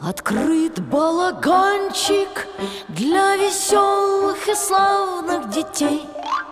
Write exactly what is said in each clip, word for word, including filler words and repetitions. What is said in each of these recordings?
Открыт балаганчик для веселых и славных детей.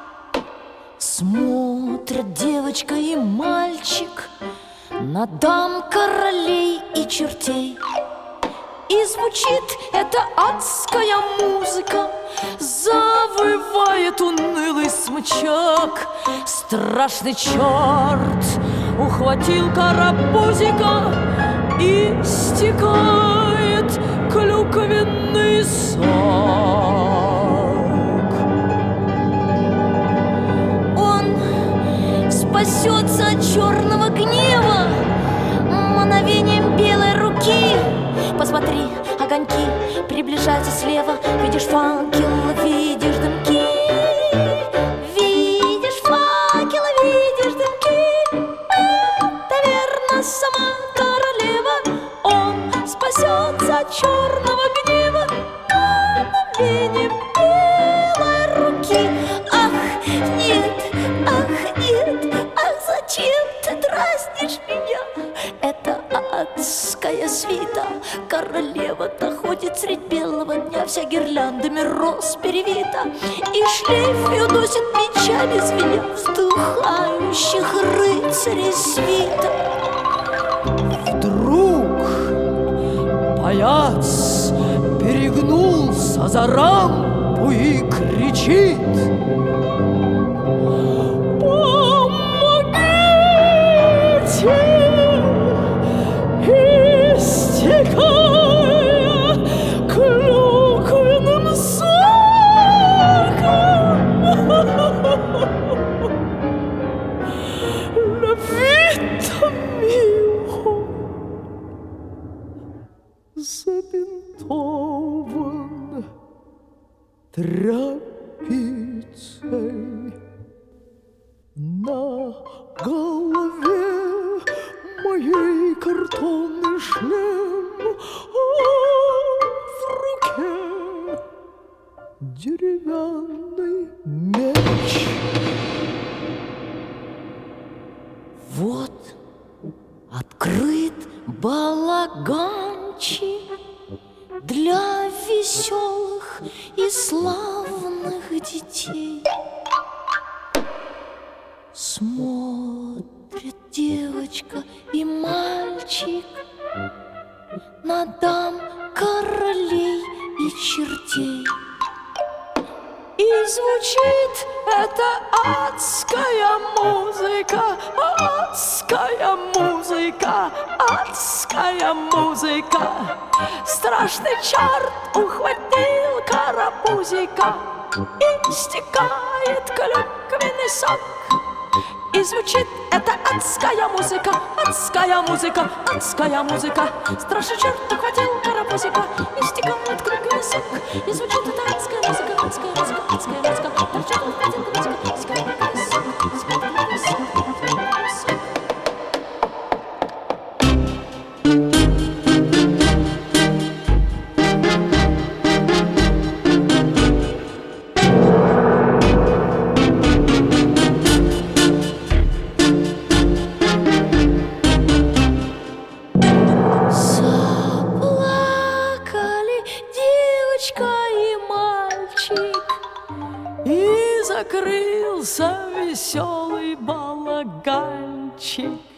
Смотрят девочка и мальчик на дам, королей и чертей. И звучит эта адская музыка, завывает унылый смычок. Страшный черт ухватил карапузика, и стекает клюквенный сок. Он спасется от черного гнева мановением белой руки. Посмотри, огоньки приближаются слева. Видишь факел, видишь дымки. Видишь факел, видишь дымки. Это верно сама королева. Он спасется от черного гнева мановением белой руки. Ах, нет, ах, нет, ах, зачем ты дразнишь меня? Это адская свита. Королева-то ходит средь белого дня, вся гирляндами роз перевита, и шлейф ее носит мечами звеня вздыхающих рыцарей свита. Вдруг паяц перегнулся за рампу и кричит: забинтован тряпицей, на голове моей картонный шлем, а в руке деревянный меч. Вот открыт балаганчик для веселых и славных детей. Смотрит девочка и мальчик на дам, королей и чертей. И звучит эта адская музыка, адская музыка, адская музыка. Страшный черт ухватил карапузика, и стекает клюквенный сок. И звучит эта адская музыка, адская музыка, адская музыка. Страшный черт ухватил карапузика, и стекает клюквенный сок. И звучит эта адская музыка, адская музыка, адская музыка. Страшный черт ухватил карапузика, и стекает клюквенный сок, и стекает клюквенный сок, клюквенный сок. И закрылся веселый балаганчик.